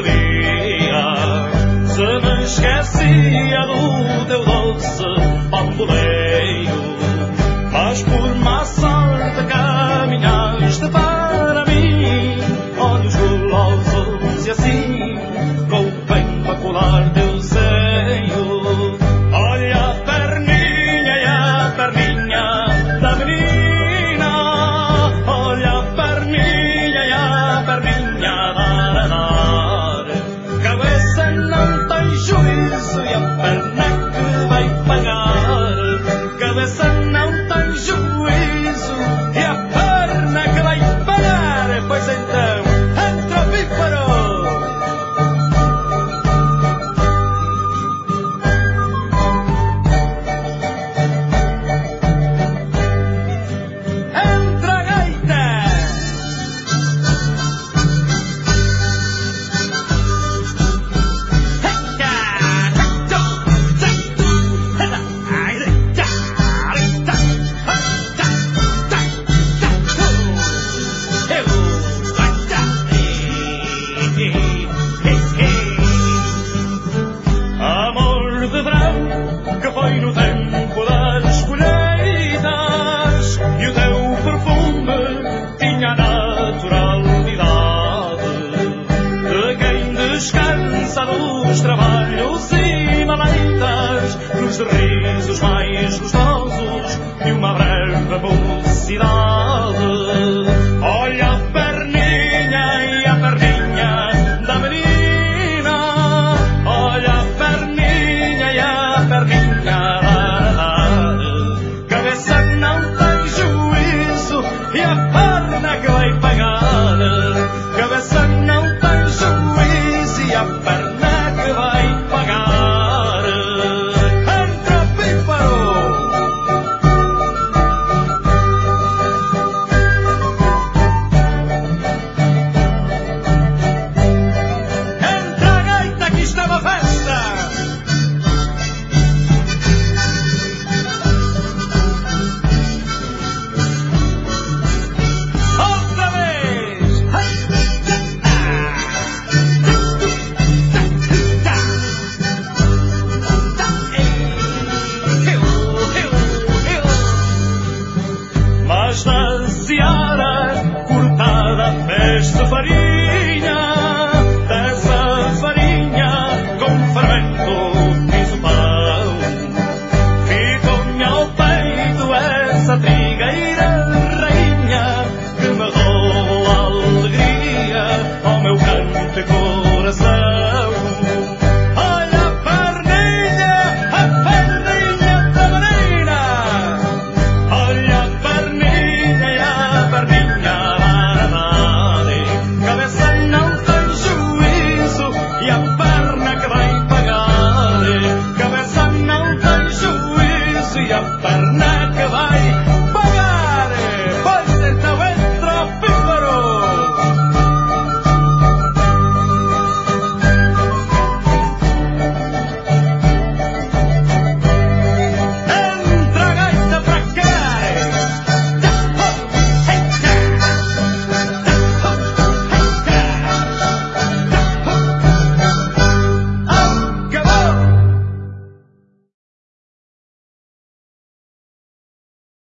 sabia se me esquecia do teu doce bamboleio. Mas por má sorte caminhaste para mim, olhos gulosos e assim convém para colar teu seio. Olha a perninha e a perninha da menina, olha a perninha e a perninha a dar. Cabeça não tem juízo e a perna que vai pagar. Cabeça não tem juízo e a perna que vai pagar. Pois então, entra o bífaro! Entra a gaita! Amor de verão que foi no tempo das colheitas, e o teu perfume tinha a naturalidade de quem descansa dos trabalhos e maleitas, nos risos mais gostosos de uma breve mocidade.